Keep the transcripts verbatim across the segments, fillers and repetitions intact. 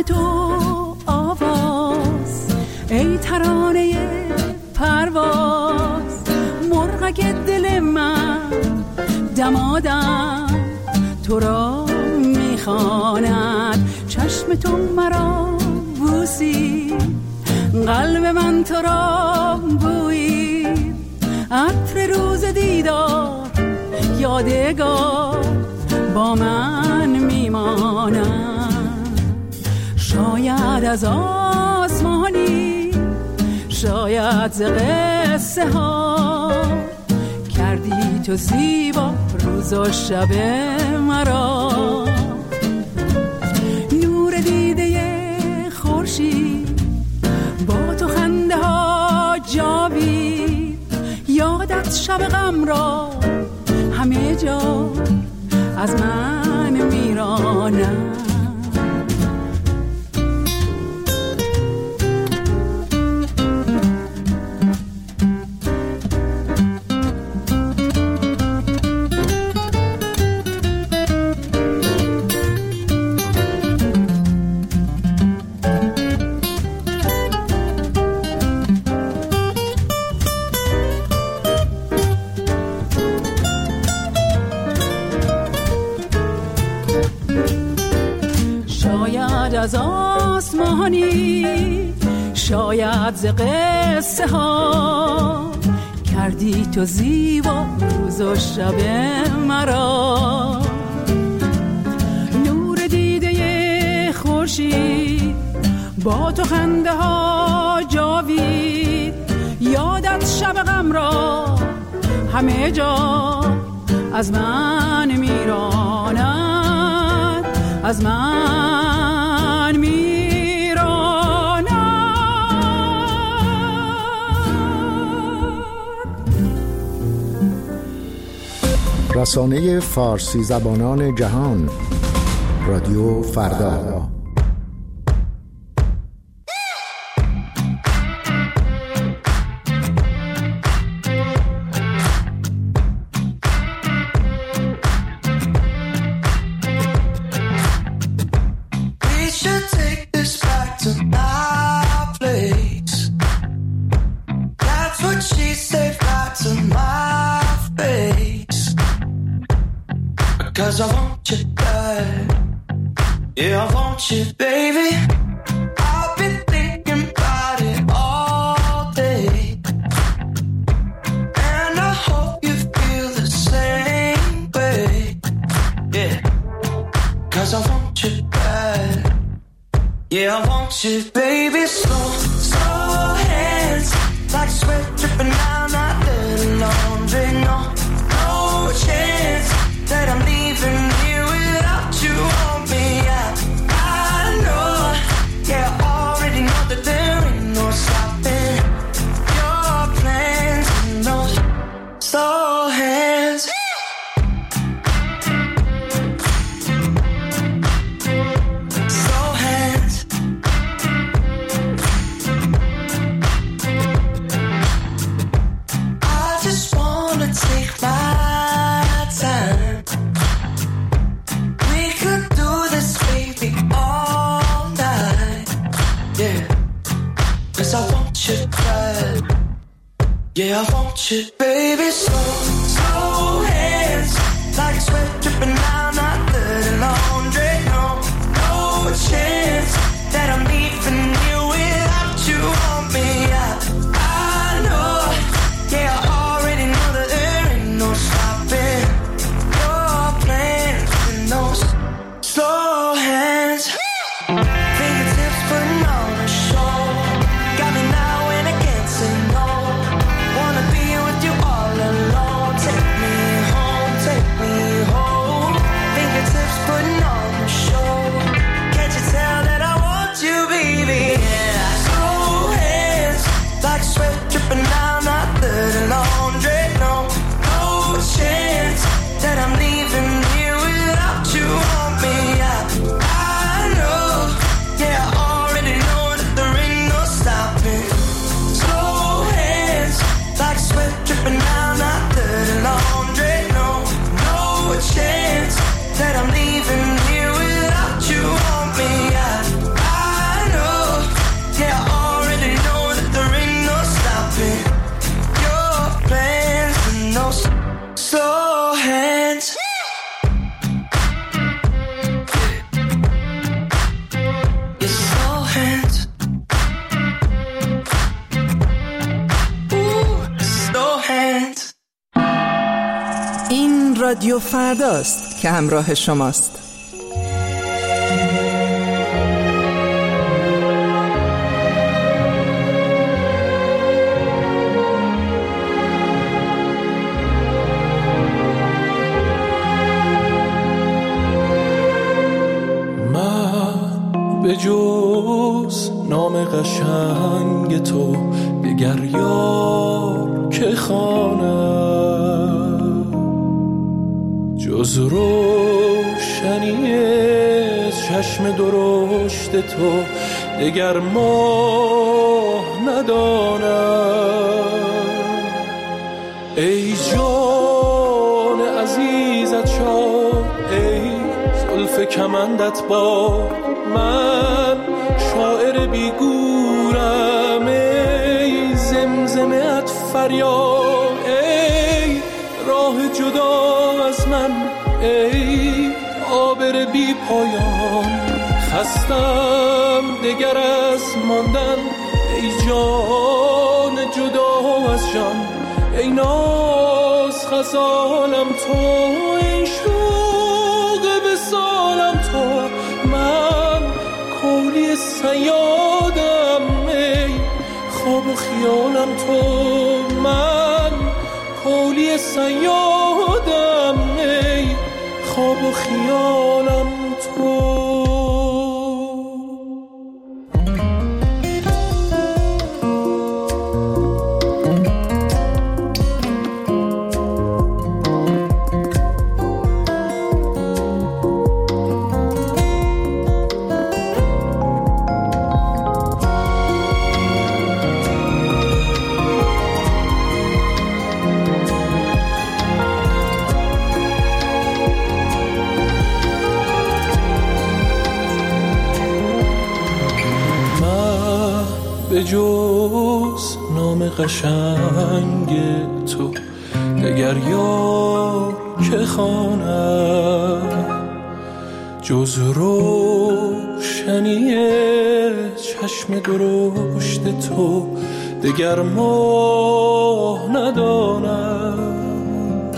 چشم تو آواز، ای ترانه پرواز، مرغک دل من دمادم تو را میخواند. چشم تو مرا بوسی، قلب من تو را بویی، عطر روز دیدار یادگار با من میماند. شاید از آسمانی، شاید ز قصه ها، کردی تو زیبا روز و شب مرا. نور دیده خورشید با تو خنده ها جاوید، یادت شب غم را همه جا از من میرانم. از آسمانی، شاید ز قصه ها، کردی تو زیبا روز و شب مرا. نور دیده خورشید با تو خنده ها جاوید، یادت شب غم را همه جا از من میراند، از من میراند. رسانه فارسی زبانان جهان، رادیو فردا. Got me now and I can't say no. Wanna be with you all alone. those slow hands. Your slow hands. Ooh, slow hands. این رادیو فرداست که همراه شماست. به جز نام قشنگ تو دگر یار که خوانم، جز روشنی چشم درشت تو دگر ماه ندانم. ای جان عزیزت شاد، ای زلف کمندت باد، من شاعر بیگورم. ای زمزمه‌ات فریاد، ای راه جدا از من، ای عابر بی پایان. خستم دگر از ماندن، ای جان جدا از جان. ای ناز غزالم تو، ای شوق وصالم تو. من کولی صیادم، ای خواب و خیالم تو. من کولی صیادم، ای خواب و خیالم تو. به جز نام قشنگ تو دگر یار که خوانم، جز روشنی چشم درشت تو دگر ماه ندانم.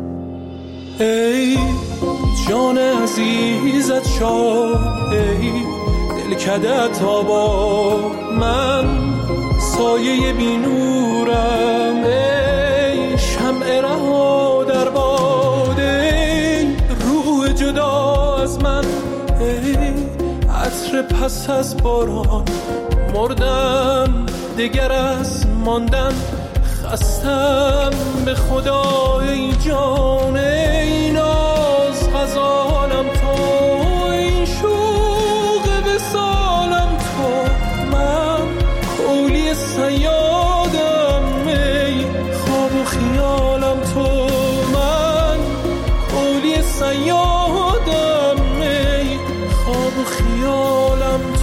ای جان عزیزت شاد، ای دلکدت آباد، من سایه بی نورم. ای شمع رها در باد، ای روح جدا از من، ای عطر پس از باران. مردم دگر از ماندن، خستم به خدا. ای جان، ای ناز غزالم تو، ای شوق وصالم تو. من کولی صیادم، ای خواب و خیالم تو. من کولی صیادم، ای خواب و خیالم تو.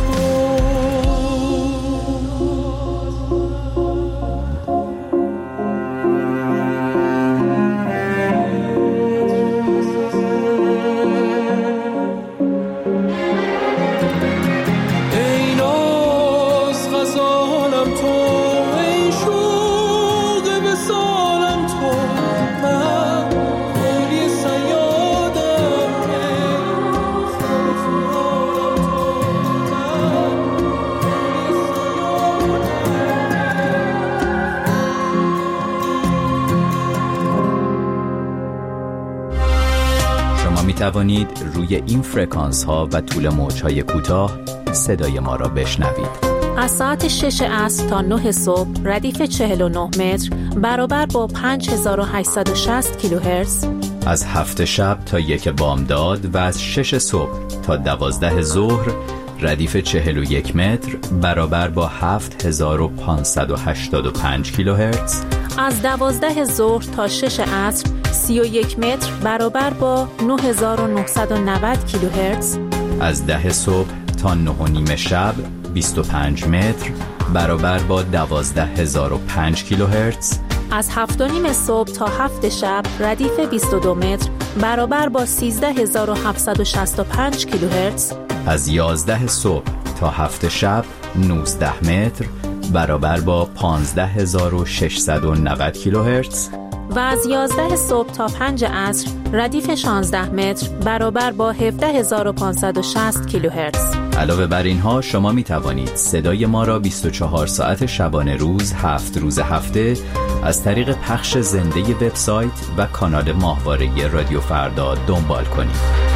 می توانید روی این فرکانس ها و طول موج های کوتاه صدای ما را بشنوید. از ساعت شش عصر تا نه صبح ردیف چهل و نه متر برابر با پنج هزار و هشتصد و شصت کیلوهرتز. از هفت شب تا یک بامداد و از شش صبح تا دوازده ظهر ردیف چهل و یک متر برابر با هفت هزار و پانصد و هشتاد و پنج کیلوهرتز. از دوازده ظهر تا شش عصر سی و یک متر برابر با نه هزار و نهصد و نود کیلوهرتز. از ده صبح تا نه و نیم شب بیست و پنج متر برابر با دوازده هزار و پنج کیلوهرتز. از هفت و نیم صبح تا هفت شب ردیف بیست و دو متر برابر با سیزده هزار و هفتصد و شصت و پنج کیلوهرتز، از یازده صبح تا هفت شب نوزده متر برابر با پانزده هزار و ششصد و نود کیلوهرتز و از یازده صبح تا پنج عصر ردیف شانزده متر برابر با هفده هزار و پانصد و شصت کیلوهرتز. علاوه بر اینها شما می توانید صدای ما را بیست و چهار ساعت شبانه روز هفت روز هفته از طریق پخش زنده وبسایت و کانال ماهواره رادیو فردا دنبال کنید.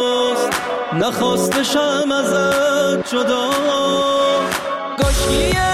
نخواستشم ازت جدا، کاشکی